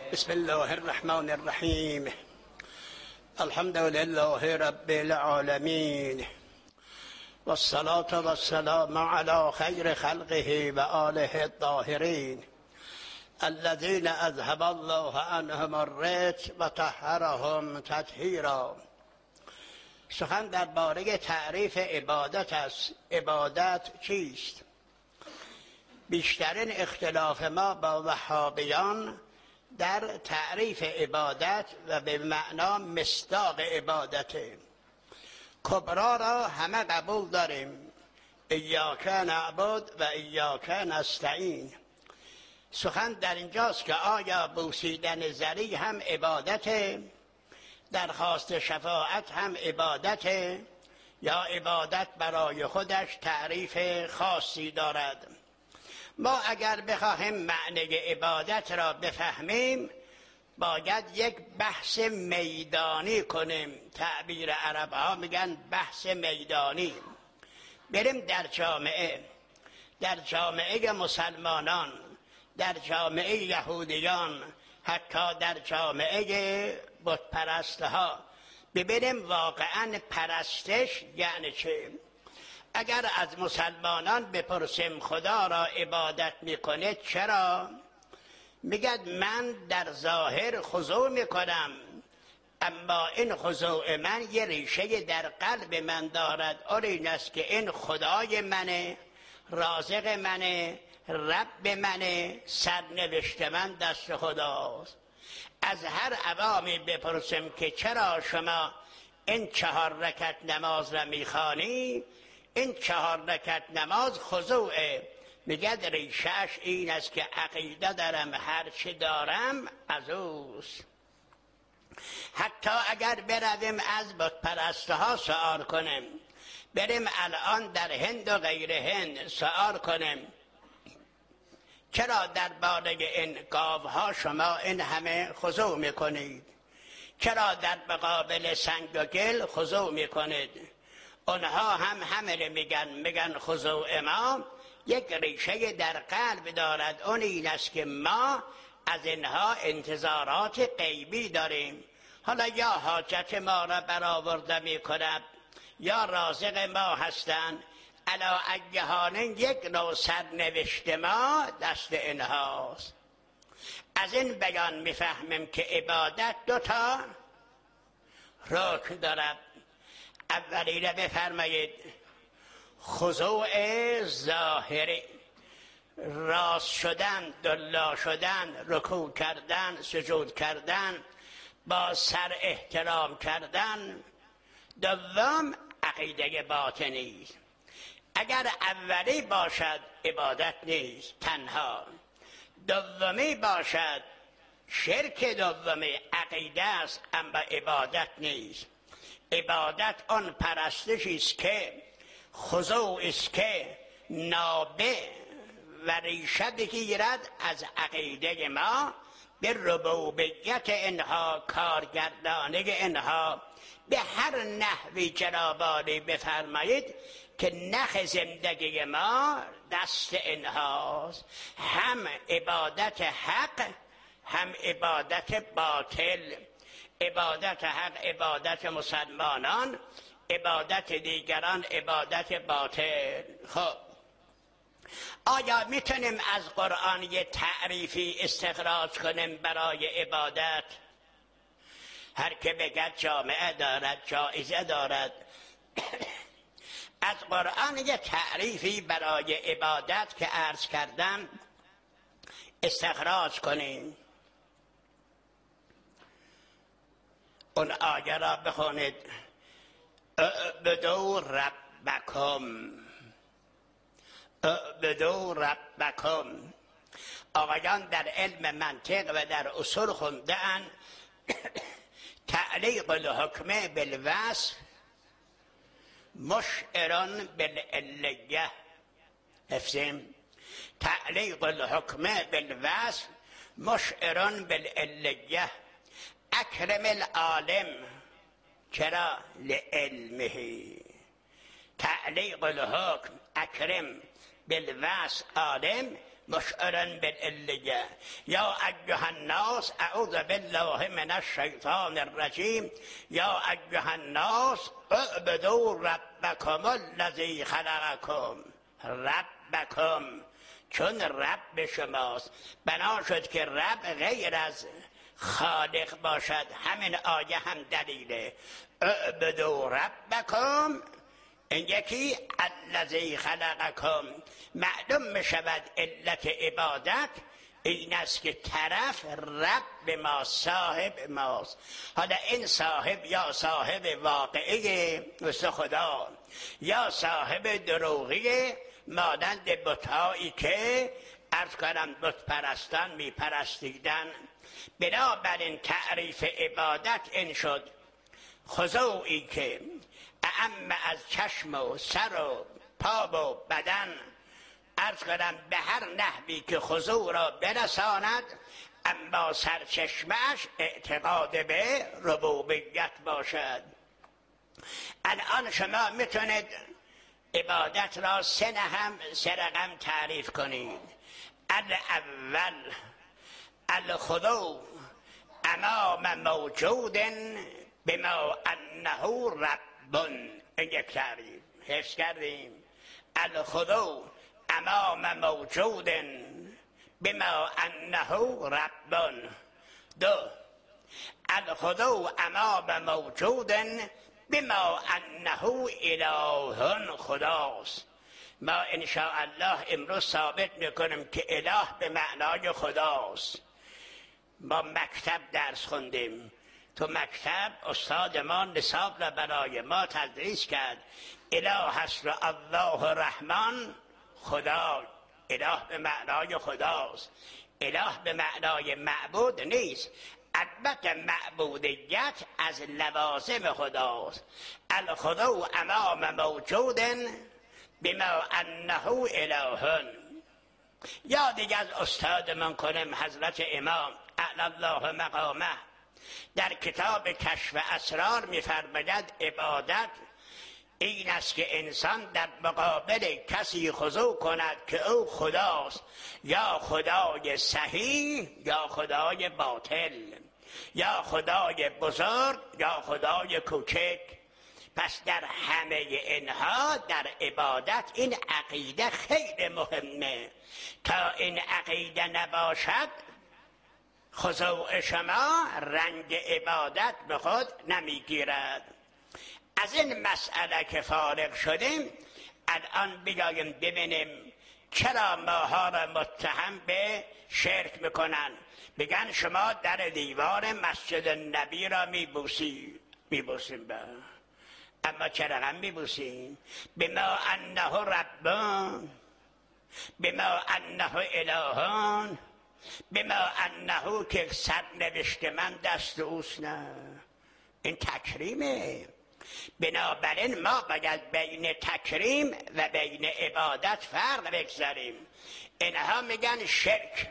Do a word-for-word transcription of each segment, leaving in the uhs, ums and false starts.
بسم الله الرحمن الرحیم. الحمد لله رب العالمین والصلاة والسلام علی خیر خلقه و آله الطاهرین الذین اذهب الله عنهم الرجس و طهرهم تطهیرا. سخن درباره تعریف عبادت است. عبادت چیست؟ بیشترین اختلاف ما با وهابیان در تعریف عبادت و به معنا مصداق عبادت. کبرا را همه قبول داریم، ایاک نعبد و ایاک نستعین. سخن در اینجاست که آیا بوسیدن زری هم عبادت، درخواست شفاعت هم عبادت، یا عبادت برای خودش تعریف خاصی دارد؟ ما اگر بخواهیم معنی عبادت را بفهمیم باید یک بحث میدانی کنیم. تعبیر عرب ها میگن بحث میدانی. بریم در جامعه، در جامعه مسلمانان، در جامعه یهودیان، حتی در جامعه بت پرست ها، ببینیم واقعا پرستش یعنی چه. اگر از مسلمانان بپرسیم خدا را عبادت میکنه چرا؟ میگد من در ظاهر خضوع میکنم، اما این خضوع من یه ریشه در قلب من دارد. آن این است که این خدای منه، رازق منه، رب منه، سرنوشت من دست خداست. از هر عوامی بپرسیم که چرا شما این چهار رکعت نماز را میخوانی؟ این چهار رکعت نماز خضوعه. میگد ریشهش این است که عقیده دارم هر چی دارم از اوست. حتی اگر برویم از بت پرستها سؤال کنیم، بریم الان در هند و غیر هند سؤال کنیم چرا درباره این گاوها شما این همه خضوع میکنید؟ چرا در مقابل سنگ و گل خضوع میکنید؟ اونها هم همه میگن میگن خضوع ما یک ریشه در قلب دارد. اون این است که ما از اینها انتظارات غیبی داریم. حالا یا حاجت ما را برآورده میکند یا رازق ما هستند، علا ایهان یک نوع سرنوشت ما دست اینهاست. از این بیان میفهمیم که عبادت دوتا رکن دارد. اولی را بفرمایید خضوع ظاهری، راست شدن، دلا شدن، رکوع کردن، سجود کردن، با سر احترام کردن. دوم عقیده باطنی. اگر اولی باشد عبادت نیست تنها، دومی باشد شرک، دومی عقیده است اما عبادت نیست. عبادت آن پرستشی است که خضوع است که نابع و ریشه بگیرد از عقیده ما، به ربوبیت اینها، کارگردانی اینها. به هر نحوی جنابالی بفرمایید که نخ زندگی ما دست اینهاست. هم عبادت حق هم عبادت باطل. عبادت حق عبادت مسلمانان، عبادت دیگران عبادت باطل. خب آیا میتونیم از قرآن یه تعریفی استخراج کنیم برای عبادت؟ هر که بگد جامعه دارد، جایزه دارد. از قرآن یه تعریفی برای عبادت که عرض کردم استخراج کنیم. اون آیه را بخونید. اعبدوا ربکم، اعبدوا ربکم. آقایان در علم منطق و در اصول خونده‌اند تعلیق الحکم بالوصف مشعر بالعلیه. حفظیم؟ تعلیق الحکم بالوصف مشعر بالعلیه. اکرم العالم، چرا؟ لعلمه. تعلیق الحکم اکرم بالوصف عالم مشعرا بالعلیه یا ایها الناس اعوذ بالله من الشیطان الرجیم یا ایها الناس اعبدوا ربکم الذی خلقکم. ربکم چون رب شماست، بنا شد که رب غیر از خالق باشد. همین آیه هم دلیله. اعبدوا ربکم، این یکی الذی خلقکم. معلوم می شود علت عبادت این است که طرف رب ما، صاحب ماست. حالا این صاحب یا صاحب واقعی مثل خدا یا صاحب دروغی مانند بت‌هایی که عرض کنم بت پرستان می پرستیدن. بنابراین تعریف عبادت این شد خضوعی که اعم از چشم و سر و پا و بدن، عرض کنم به هر نحوی که خضوع را برساند، اما سرچشمش اعتقاد به ربوبیت باشد. الان شما میتونید عبادت را سه نهم سه رقم تعریف کنید. الاول الخضوع امام موجود بما انه رب. این یک تعریف حفظ کردیم. الخضوع امام موجود بما انه رب. دو الخضوع امام موجود بما انه اله خداست. ما انشاءالله امروز ثابت میکنیم که اله به معنای خداست. ما مکتب درس خوندیم، تو مکتب استاد ما نصاب را برای ما تدریس کرد. اله هست و الله رحمان خدا. اله به معنای خداست، اله به معنای معبود نیست. البته معبودیت از لوازم خداست. الخضوع امام موجود بما انه اله. یا دیگه از استاد من کنم حضرت امام اعلی الله مقامه در کتاب کشف اسرار می‌فرماید عبادت این است که انسان در مقابل کسی خضوع کند که او خداست، یا خدای صحیح یا خدای باطل، یا خدای بزرگ یا خدای کوچک. پس در همه اینها در عبادت این عقیده خیلی مهمه. تا این عقیده نباشد خضوع شما رنگ عبادت به خود نمیگیرد. از این مسئله که فارغ شدیم، الان بیاییم ببینیم چرا ماها را متهم به شرک میکنن. بگن شما در دیوار مسجد نبی را میبوسی. میبوسیم با اما چرا هم میبوسیم؟ بما انه ربان، بما انه الهان، بما انه که سرنوشت من دست اوست. نه، این تکریمه. بنابراین ما باید بین تکریم و بین عبادت فرق بگذاریم. اینها میگن شرک.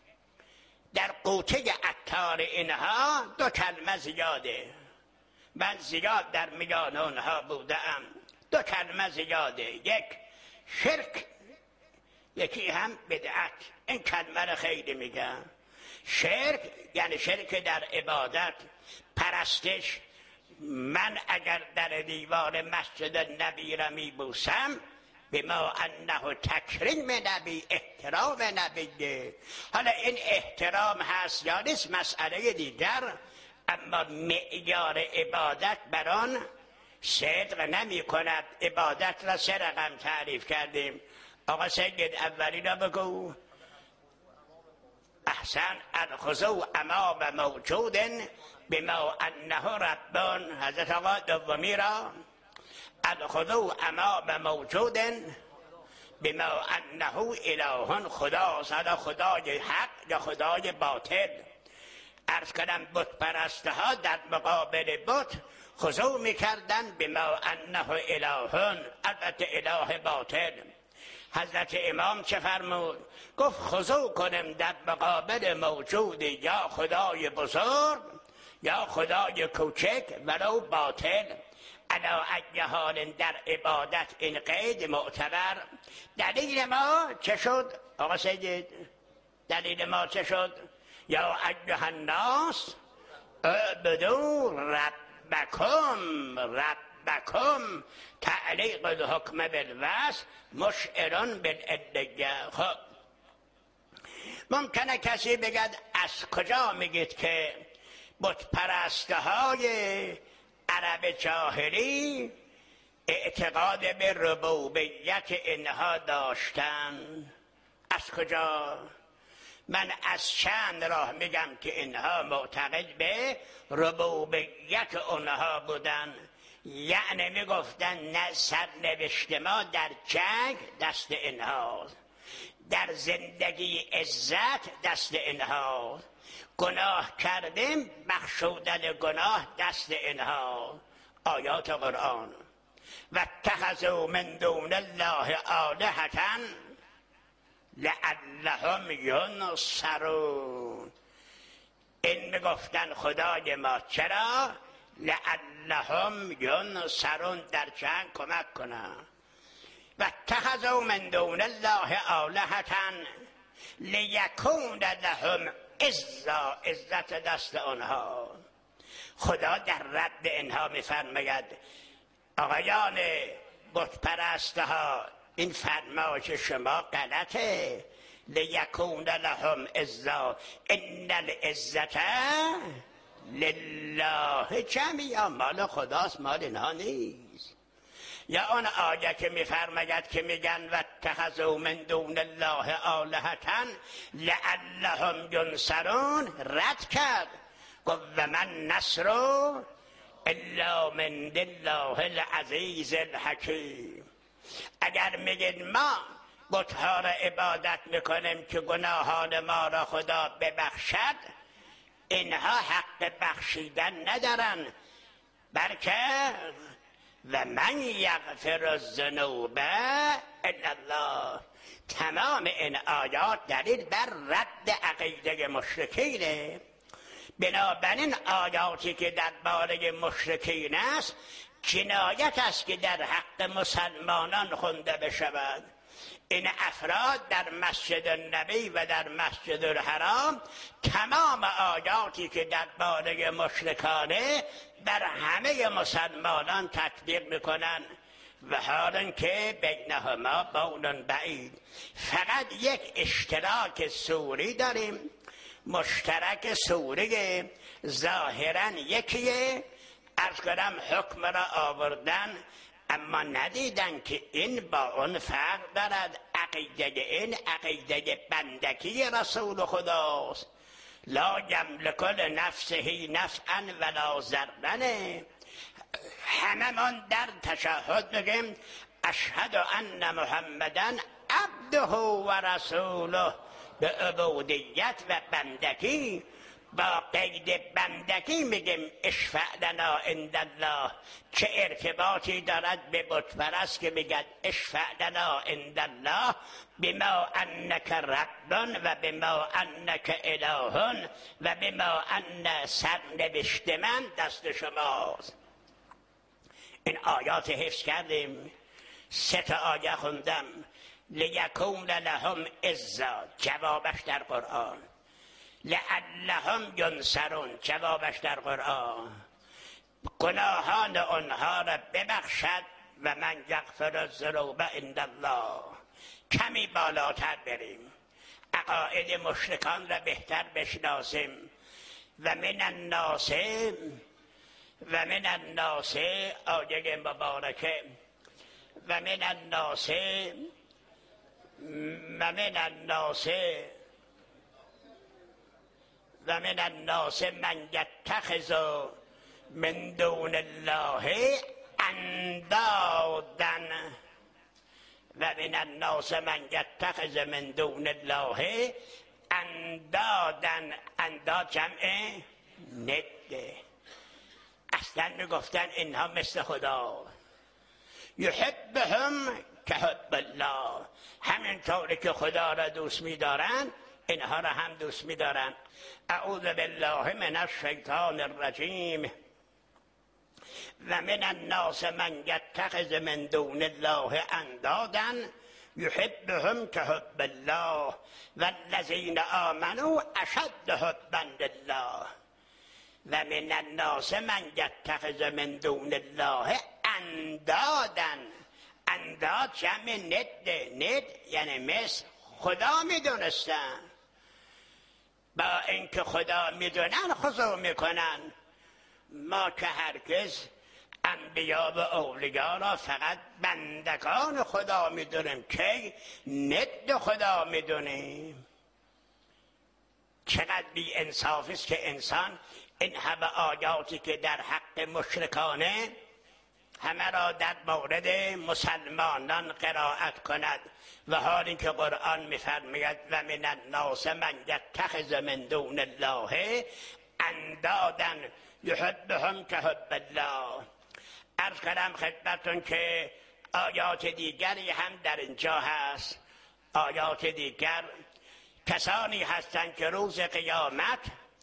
در قوطه عطار اینها دو کلمه زیاده. من زیاد در میان اونها بودم. دو کلمه زیاده، یک شرک، یکی هم بدعت. این کلمه رو خیلی میگن. شرک یعنی شرک در عبادت، پرستش. من اگر در دیوار مسجد نبی را میبوسم بما انه تکریم نبی، احترام نبیه. حالا این احترام هست یا نیست مسئله دیگر، اما معیار عبادت بران صدق نمی کند. عبادت را سه رقم تعریف کردیم. آقا سید اولی را بگو. احسن. الخضوع امام موجود بما انه ربان. حضرت آقا دومی را. الخضوع امام موجود بما انه اله خداست. حالا خدای حق یا خدای باطل. عرض کنم بت پرسته ها در مقابل بت خضوع میکردن بما انه الهون، البته اله باطل. حضرت امام چه فرمود؟ گفت خضوع کنم در مقابل موجود یا خدای بزرگ یا خدای کوچک ولو باطل. علا ای حال در عبادت این قید معتبر. دلیل ما چه شد؟ آقا سید دلیل ما چه شد؟ یا ایها الناس اعبدوا ربکم ربکم تعلیق الحکم بالوصف مشعر بالعلیه. خب ممکنه کسی بگد از کجا میگید که بت پرسته های عرب جاهلی اعتقاد به ربوبیت اینها داشتن؟ از کجا؟ من از چند راه میگم که اینها معتقد به ربوبیت اونها بودن. یعنی میگفتن نه سرنوشت ما در جنگ دست اینها، در زندگی عزت دست اینها، گناه کردیم بخشودن گناه دست اینها. آیات قرآن و اتخذوا من دون الله آلهة لعلهم ینصرون. این میگفتن خدای ما چرا؟ لعلهم ینصرون، در جنگ کمک کنن. و اتخذوا من دون الله آلهة لیکون لهم عزا، عزت دست آنها. خدا در رد اینها میفرماید آقایان بت پرسته ها، این فرمایش شما غلطه. لیکون لهم عزا ان العزة لله جمیعا، مال خداست، مال اینها نیست. یا آن آیه که میفرماید که میگن و اتخذوا من دون الله آلهة لعلهم ینصرون، رد کرد، گفت و من نصر الا من الله العزیز الحکیم. اگر میگید ما بت‌ها را عبادت میکنیم که گناهان ما را خدا ببخشد، اینها حق بخشیدن ندارن، بلکه و من یغفر الذنوب الا الله. تمام این آیات دلیل بر رد عقیده مشرکینه. بنابراین آیاتی که درباره مشرکین است جنایت است که در حق مسلمانان خونده بشود. این افراد در مسجد النبی و در مسجد الحرام تمام آیاتی که درباره مشرکانه بر همه مسلمانان تطبیق میکنن و حالا که بینهما بون بعید. فقط یک اشتراک سوری داریم، مشترک سوری ظاهرا یکیه، عرض کنم حکم را آوردن اما ندیدن که این با اون فرق دارد. عقیده این عقیده بندگی رسول خداست. لا یملک لنفسه نفعا ولا ضرا. همه من در تشهد میگیم اشهد ان محمدن عبده و رسوله، به عبودیت و بندگی با قید بندگی میگیم اشفع لنا عند الله. چه ارتباطی دارد به بت پرست که میگن اشفع لنا عند الله بما انک رب و بما انک اله و بما ان سرنوشت من دست شماست. این آیات حفظ کردیم. سه تا آیه خوندم. لیکون لهم عزا، جوابش در قرآن. لعلهم ینصرون، جوابش در قرآن. گناهان آنها را ببخشد و من یغفر الذنوب عند الله. کمی بالاتر بریم، عقاید مشرکان را بهتر بشناسیم. و من الناس و من الناس، آیه مبارکه و من الناس و من الناس و من الناس من یتخذ من دون الله اندادا و من الناس من یتخذ من دون الله اندادا. انداد جمع نده. اصلا میگفتن اینها مثل خدا. یحبهم که حب الله، همینطوری که خدا را دوست می‌دارن اینها را هم دوست می‌دارن. اعوذ بالله من الشیطان الرجیم. و من الناس من یتخذ من دون الله اندادا یحبهم که حب الله والذین آمنوا اشد حبا لله و من الناس من یتخذ من دون الله اندادا. انداد جمع ند، ند یعنی مثل خدا میدونستن، با اینکه خدا میدونن خضوع میکنن. ما که هرگز انبیا و اولیاء را فقط بندگان خدا میدونیم، که ند خدا میدونیم. چقدر بی انصافی است که انسان این همه آیاتی که در حق مشرکانه همه را در مورد مسلمانان قرائت کند، و حال اینکه قرآن میفرماید و من الناس من یتخذ من دون الله اندادا یحبهم که حب الله. عرض کردم خدمتتون که آیات دیگری هم در اینجا هست. آیات دیگر کسانی هستند که روز قیامت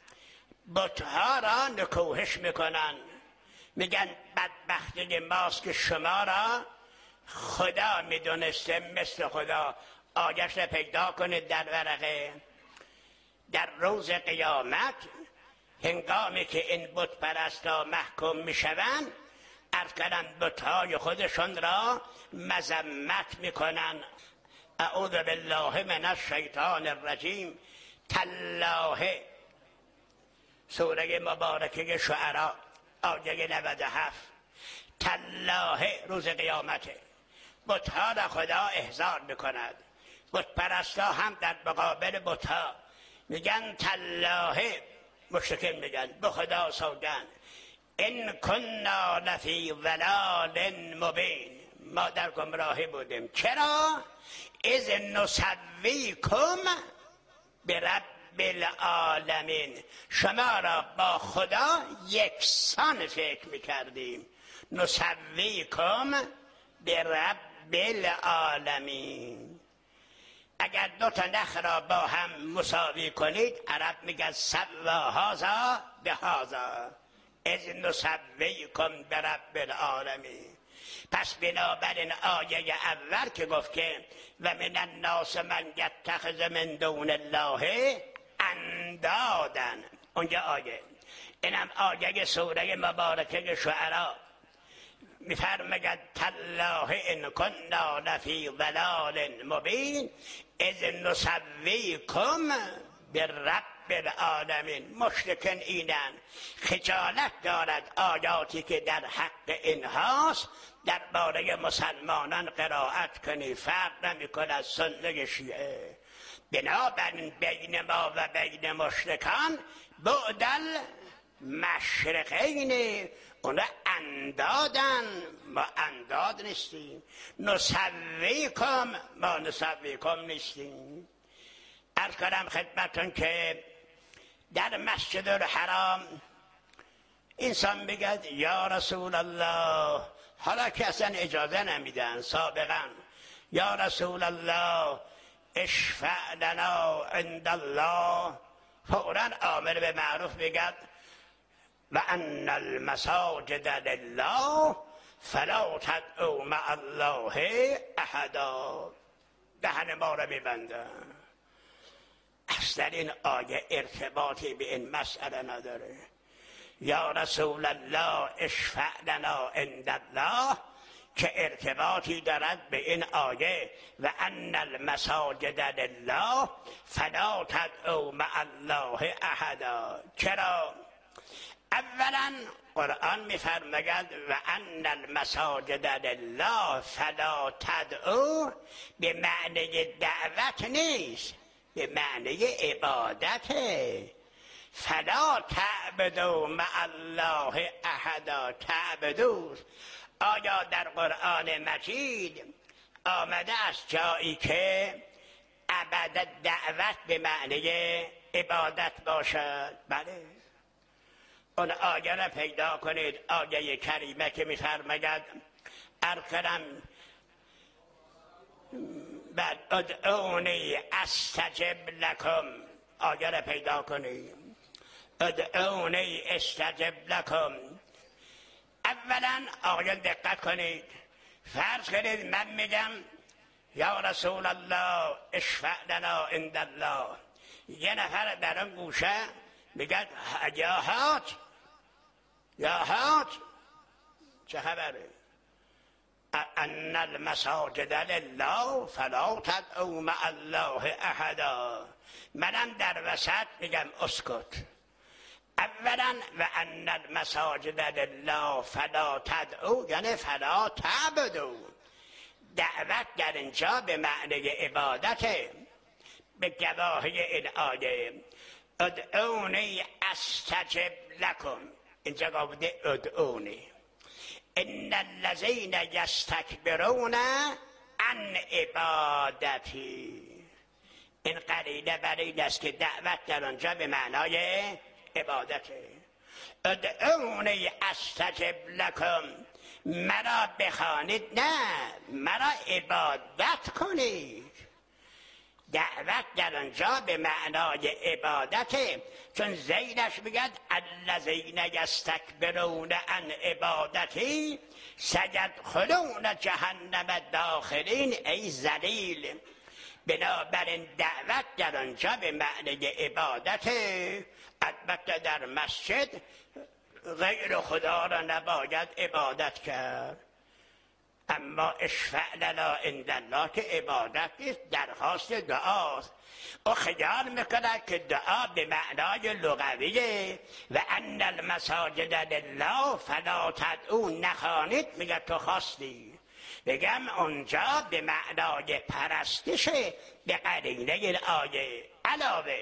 بتها را نکوهش میکنن، میگن بدبختی ماست که شما را خدا میدونسته مثل خدا. آیش را پیدا کنید در ورقه. در روز قیامت هنگامی که این بت پرستا محکوم میشوند، عرض کردن بتهای خودشون را مذمت میکنن. اعوذ بالله من الشیطان الرجیم. تالله، سوره مبارکه شعراء آیه نود و هفت. تالله روز قیامته، بتها را خدا احضار میکند. بت پرستا هم در مقابل بتها میگن تالله، مشرکین میگن به خدا سوگند، ان کنا لفی ضلال مبین، ما در گمراهی بودیم. چرا؟ اذ نسویکم برب بالعالمین، شما را با خدا یکسان فکر میکردیم. نسویکم برب بالعالمین. اگر دو تا نخ را با هم مساوی کنید، عرب میگن سوا هذا بهذا، اذ نسویکم برب العالمین. پس بنابراین آیه اول که گفت که و من الناس من یتخذ من دون الله اندادن، اونجا آیه، اینم آیه سوره مبارکه شعراء میفرماید تالله ان کنا لفی ضلال مبین اذ نسویکم برب العالمین. مشرکین اینن. خجالت دارد آیاتی که در حق اینهاست درباره مسلمانان قرائت کنی، فرق نمی کند سنت شیعه. بنابراین بین ما و بین مشرکان بعدل مشرقین، اونا اندادن، ما انداد نیستیم. نسویکم، ما نسویکم نیستیم. عرض کنم خدمتون که در مسجد الحرام انسان بگد یا رسول الله، حالا که اصلا اجازه نمیدن سابقا، یا رسول الله اشفع لنا عند الله، فوراً آمر به معروف بگد و ان المساجد لله فلا تدعوا مع الله احدا. دهن ما را میبندن. اصلا این آیه ارتباطی به این مسئله نداره. یا رسول الله اشفع لنا عند الله که ارتباطی دارد به این آیه و ان المساجد لله فلا تدعوا مع الله احدا. چرا؟ اولا قرآن میفرماید و ان المساجد لله فلا تدعوا به معنی دعوت نیست، به معنی عبادته. فلا تعبدوا مع الله احدا. تعبدوا آیا در قرآن مجید آمده است جایی که عبادت دعوت به معنی عبادت باشد؟ بله. اون آیه را پیدا کنید، آیه کریمه که می‌فرماید ارکرم بعد ادعونی استجب لکم، آیه را پیدا کنید، ادعونی استجب لکم. اولا آیه دقت کنید، فرض کنید من میگم یا رسول الله اشفع لنا عند الله. یه نفر در اون گوشه میگه یا هات یا هات، چه خبره؟ ان المساجد لله فلا تدعوا مع الله احدا. منم در وسط میگم اسکت. اولا و ان المساجد لله فلا تدعوا یعنی فلا تعبدوا. دعوت در اینجا به معنی عبادته. به گواهی این آیه ادعونی استجب لکم، اینجا گفته ادعونی. ان الذین یستکبرون عن عبادتی. این قرینه برای این است که دعوت در آنجا به معنای عبادته. ادعونی استجب لکم، مرا بخوانید، نه مرا عبادت کنید. دعوت در آنجا به معنای عبادته، چون زیدش میگد الذین یستکبرون عن عبادتی سیدخلون جهنم داخلین، ای ذلیل. بنابراین دعوت در آنجا به معنای عبادته. البته در مسجد غیر خدا را نباید عبادت کرد، اما اشفع لنا عند الله که عبادت نیست، درخواست دعاست. او خیال میکنه که دعا به معنای لغویه و ان المساجد لله فلا تدعوا، نخوانید، میگه تو خواستی. بگم اونجا به معنای پرستشه به قرینه این آیه. علاوه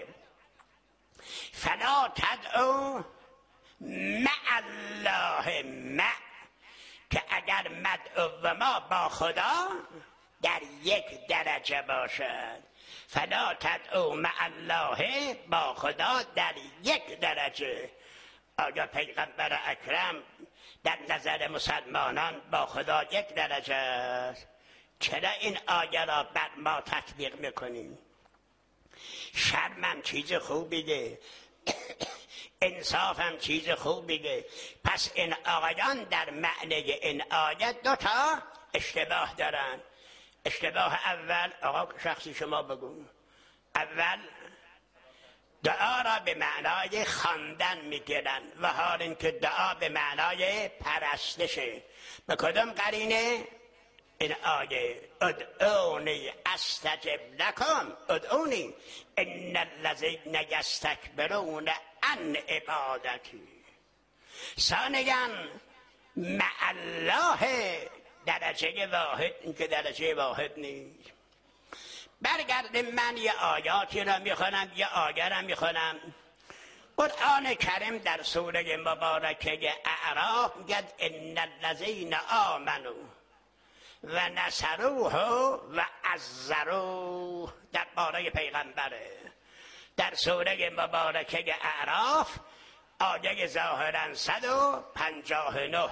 فلا تدعوا مع الله، مع که اگر مدعو ما با خدا در یک درجه باشد، فلا تدعو مع الله با خدا در یک درجه. آیا پیغمبر اکرم در نظر مسلمانان با خدا یک درجه است؟ چرا این آیه را بر ما تطبیق میکنیم؟ شرمم چیز خوبیه، انصاف هم چیز خوبیه. پس این آقایان در معنی این آیه دو تا اشتباه دارن. اشتباه اول، آقا شخصی شما بگو، اول دعا را به معنای خواندن میگیرن و حال اینکه دعا به معنای پرستشه. به کدام قرینه؟ این آیه ادعونی استجب لکم، ادعونی ان الذین یستکبرون عن عبادتی. ثانیاً مع الله درجه واحد، این که درجه واحد نیست. برگردیم، من یه آیاتی را میخونم، یه آیه را میخونم. قرآن کریم در سوره مبارکه اعراف میگه ان الذین آمنوا و نصروه و عزروه، در باره پیغمبره. در سوره مبارکه اعراف آیه ظاهرا صد و پنجاه و نه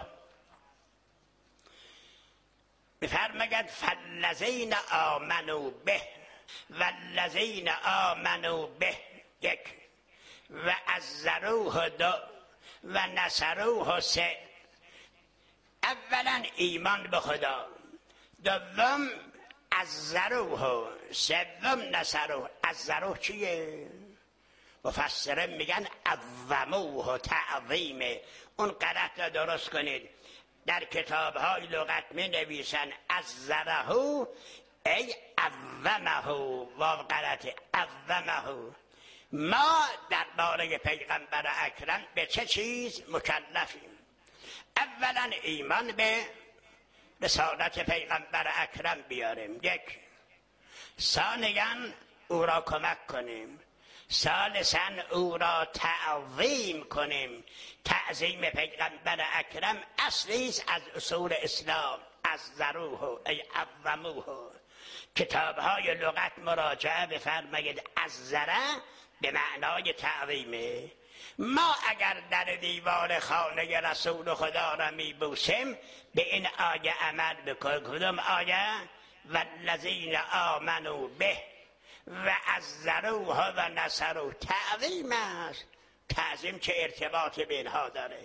میفرماید فالذین آمنوا به والذین آمنوا به یک و عزروه دو و نصروه سه. اولا ایمان به خدا، دوم عزروه، سوم نصروه. عزروه چیه؟ مفسرین میگن عظموه، تعظیمه. اون غلط را درست کنید. در کتاب های لغت می نویسن عزره ای عظمه، واو غلطه، عظمه. ما در باره پیغمبر اکرم به چه چیز مکلفیم؟ اولا ایمان به رسالت پیغمبر اکرم بیاریم، یک. ثانیاً او را کمک کنیم. ثالثاً او را تعظیم کنیم. تعظیم پیغمبر اکرم اصلی است از اصول اسلام. عزروه ای عظموه. کتاب های لغت مراجعه بفرمایید. عزره به معنای تعظیمه. ما اگر در دیوار خانه رسول خدا را میبوسیم به این آیه عمل بکنیم. کدوم آیه؟ والذین آمنوا به و عزروه و نصروه. تعظیم است. تعظیم چه ارتباطی به اینها داره؟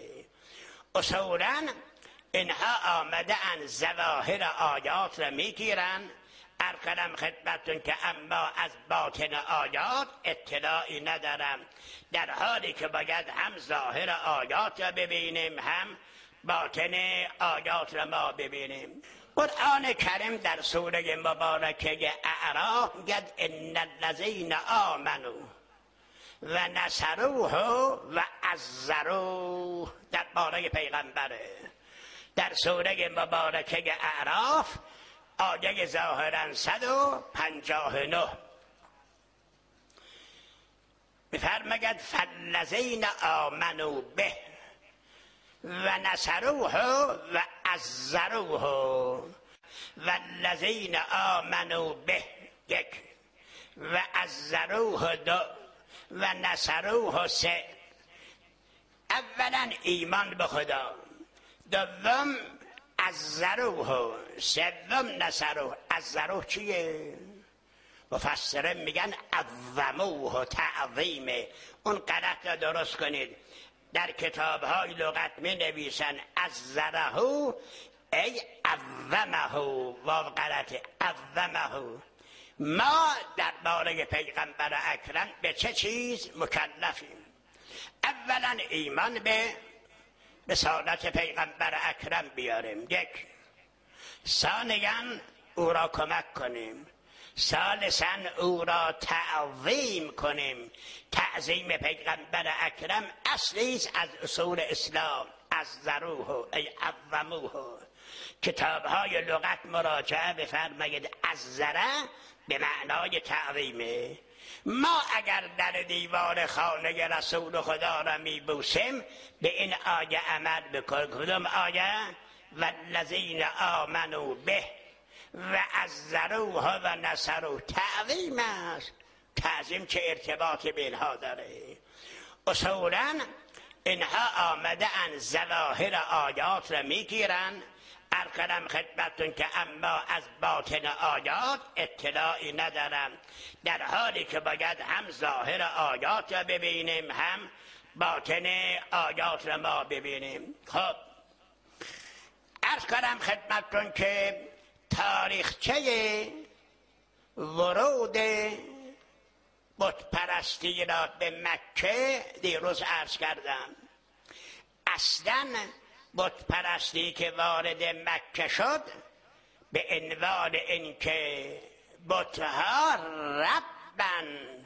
اصولا اینها آمده ان ظواهر آیات را میگیرن، ارکنم خدمتون که اما از باطن آیات اطلاعی ندارم، در حالی که باید هم ظاهر آیات را ببینیم هم باطن آیات را ما ببینیم. قرآن کریم در سوره مبارکه اعراف میگه ان الذین آمنوا و نصروه و عزروه، در باره پیغمبره. در سوره مبارکه اعراف آیه ظاهرا صد و پنجاه و نه میفرماید فالذین آمنوا به و نصروه و عزروه والذین آمنوا به یک و عزروه دو و نصروه سه. اولا ایمان به خدا، دوم عزروه، سوم نصروه. عزروه چیه؟ مفسرین میگن عظموه، تعظیمه. اون غلط را درست کنید. در کتاب های لغت می نویسن عزره ای عظمه، واو غلطه، عظمه. ما در باره پیغمبر اکرم به چه چیز مکلفیم؟ اولا ایمان به رسالت پیغمبر اکرم بیاریم، یک. ثانیاً او را کمک کنیم. ثالثاً او را تعظیم کنیم. تعظیم پیغمبر اکرم اصلی است از اصول اسلام. عزروه ای عظموه. کتاب های لغت مراجعه بفرمایید. عزره به معنای تعظیمه. ما اگر در دیوار خانه رسول خدا را میبوسیم به این آیه عمل بکنیم. کدوم آیه؟ والذین آمنوا به و عزروه و نصروه. تعظیم است. تعظیم چه ارتباطی به اینها داره؟ اصولا اینها آمده ان ظواهر آیات را میگیرن. ارکنم خدمتون که اما از باطن آیات اطلاعی ندارم، در حالی که باید هم ظاهر آیات را ببینیم هم باطن آیات را ما ببینیم. خب ارکنم خدمتون که تاریخچه ورود بت پرستی را به مکه دیروز عرض کردم. اصلاً بت پرستی که وارد مکه شد به عنوان اینکه بتها ربن،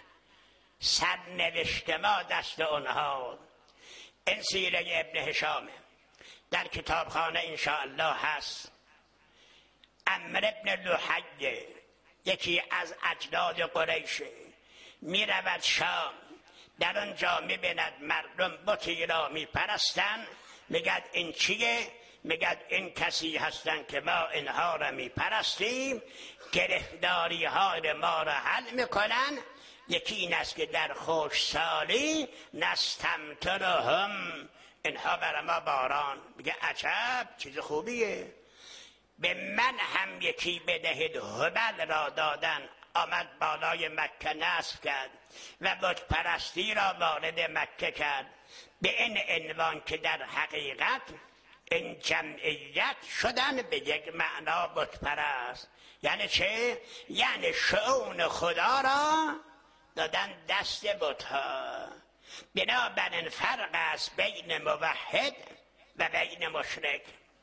سرنوشت ما دست اونها. این سیره ابن هشامه، در کتابخانه انشاءالله هست. عمرو ابن لحی یکی از اجداد قریشه می رود شام، در آنجا می بیند مردم بتی را می پرستن. میگد این چیه؟ میگد این کسی هستن که ما اینها را می پرستیم، گرفتاری های ما را حل میکنن. یکی این است که در خشکسالی نستمطرهم، اینها برای ما باران. میگه عجب چیز خوبیه، به من هم یکی بدهید. هبل را دادن، آمد بالای مکه نصب کرد و بت پرستی را وارد مکه کرد به این عنوان که در حقیقت این جمعیت شدن به یک معنا بت پرست. یعنی چه؟ یعنی شؤون خدا را دادن دست بت‌ها. بنابراین فرق است بین موحد و بین مشرک.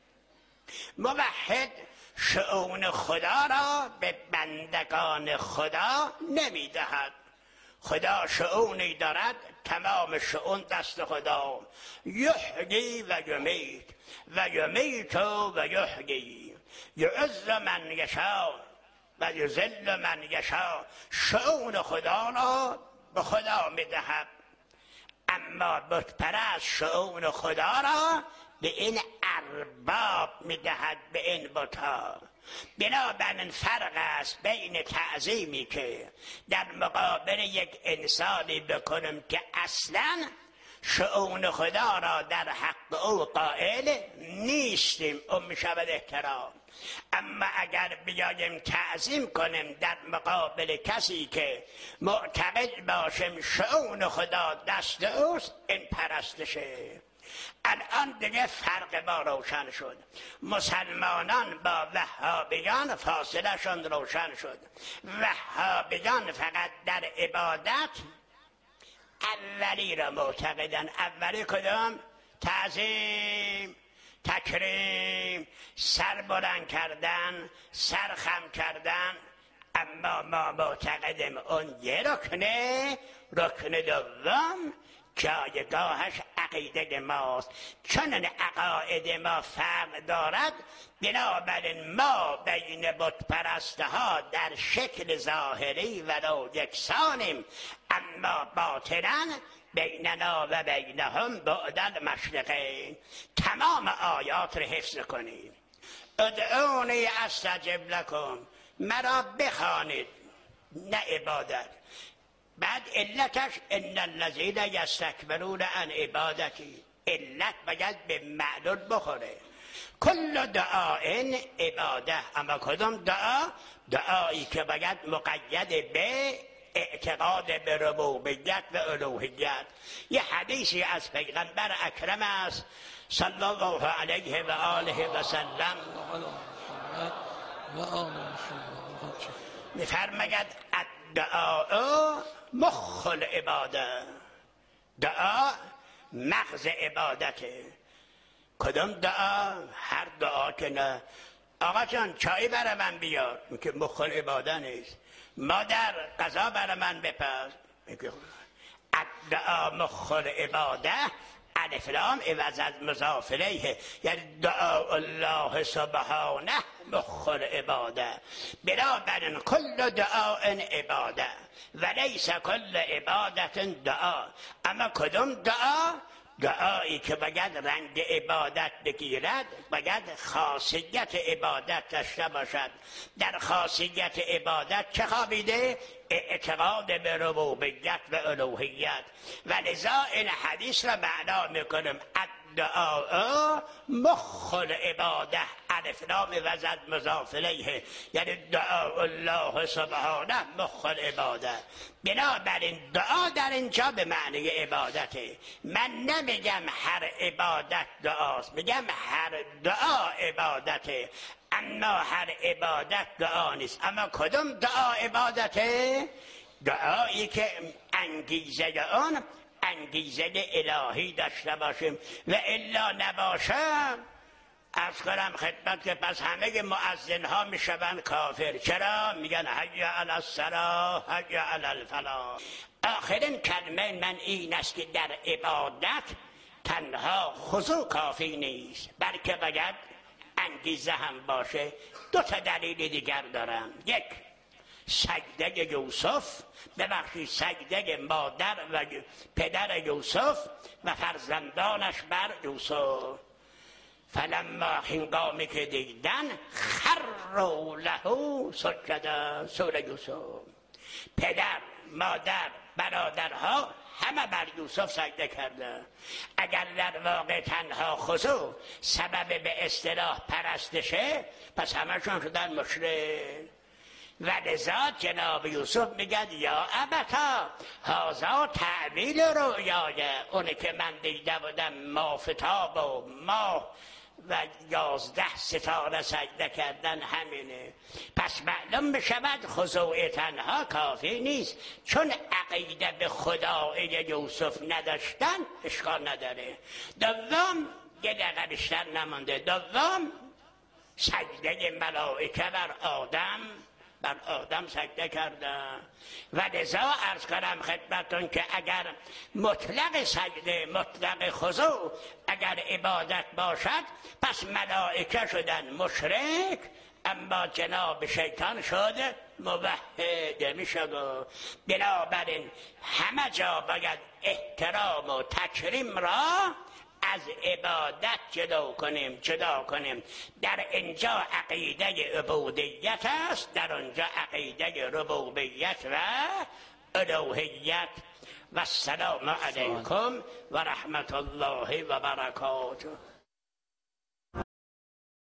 موحد شؤون خدا را به بندگان خدا نمیدهد. خدا شؤونی دارد، تمام شؤون دست خدا. یحیی و یمیت و یمیت و یحیی، یعز من یشاء و یذل من یشاء. شؤون خدا را به خدا میدهد. اما بت پرست شؤون خدا را به این ارباب میدهد، به این بت‌ها. بنابراین فرق است بین تعظیمی که در مقابل یک انسانی بکنم که اصلا شؤون خدا را در حق او قائل نیستیم، اون میشود احترام. اما اگر بیایم تعظیم کنیم در مقابل کسی که معتقد باشیم شؤون خدا دست اوست، این پرستشه. الان دیگه فرق ما روشن شد. مسلمانان با وهابیان فاصلهشون روشن شد. وهابیان فقط در عبادت اولی را معتقدن. اولی کدام؟ تعظیم، تکریم، سر بلند کردن، سر خم کردن. اما ما معتقدیم اون یه رکنه، رکن دوم جایگاهش عقیده ماست. چون عقاید ما فرق دارد، بنابراین ما بین بت پرستها در شکل ظاهری ولو یکسانیم، اما باطنا بیننا و بینهم بعد المشرقین. تمام آیات رو حفظ کنید. ادعونی استجب لکم، مرا بخوانید، نه عبادت. بعد علتش ان الذین یستکبرون عن عبادتی، علت باید به معلول بخوره. کل دعاء عباده، اما کدام دعا؟ دعایی که باید مقید به اعتقاد به ربوبیت و الوهیت. یه حدیثی از پیغمبر اکرم است صلی الله علیه و آله و سلم می‌فرماید الدعاء مخ العباده، دعا مغز عبادته. کدام دعا؟ هر دعا که نه. آقا جان چای برای من بیار، که مخ العباده نیست. مادر غذا برای من بپز، الدعا مخ العباده. الف لام عوض از مضاف الیه، یعنی دعا الله سبحانه مخ العباده. بنابراین کل دعاء عباده و لیس کل عبادت دعا. اما کدام دعا؟ دعایی که باید رنگ عبادت بگیرد، باید خاصیت عبادت داشته باشد. در خاصیت عبادت چه خوابیده؟ اعتقاد به ربوبیت و الوهیت. و لذا این حدیث را معنا میکنم الدعاء مخ العباده، الف لام وزد مضاف الیه، یعنی دعا الله سبحانه مخ العباده. بنابراین دعا در اینجا به معنی عبادته. من نمیگم هر عبادت دعاست، میگم هر دعا عبادته. اما هر عبادت دعا نیست. اما کدوم دعا عبادته؟ دعایی که انگیزه آن انگیزه الهی داشته باشیم و الا نباشم، عرض کنم خدمت که پس همه مؤذن ها میشوند کافر. چرا؟ میگن حی علی الصلاة، حی علی الفلاح. آخرین کلمه من این است که در عبادت تنها خضوع کافی نیست، بلکه باید انگیزه هم باشه. دو تا دلیل دیگر دارم. یک، سجده یوسف، ببخشید سجده مادر و پدر یوسف و فرزندانش بر یوسف. فلما هنگامی که دیدن خروا له سجدا، سوره یوسف. پدر، مادر، برادرها همه بر یوسف سجده کرده. اگر در واقع تنها خضوع سبب به اصطلاح پرستشه، پس همشون شدن مشرک. و لذا جناب یوسف میگد یا ابتا هذا تعبیل رویای، اونی که من دیده بودم مافتاب و ماه و یازده ستاره سجده کردن همینه. پس معلوم بشود خضوع تنها کافی نیست. چون عقیده به خدای یوسف نداشتن اشکال نداره. دوم، یه دقیقه بیشتر نمانده، دوم سجده ملائکه بر آدم، بر آدم سجده کردن. و لذا عرض کنم خدمتون که اگر مطلق سجده، مطلق خضوع اگر عبادت باشد، پس ملائکه شدن مشرک، اما جناب شیطان شد موحد. میشه گفت بنابراین همه جا باید احترام و تکریم را از عبادت جدا کنیم جدا کنیم. در اینجا عقیده عبودیت است، در آنجا عقیده ربوبیت و الوهیت. و السلام علیکم و رحمت الله و برکاته.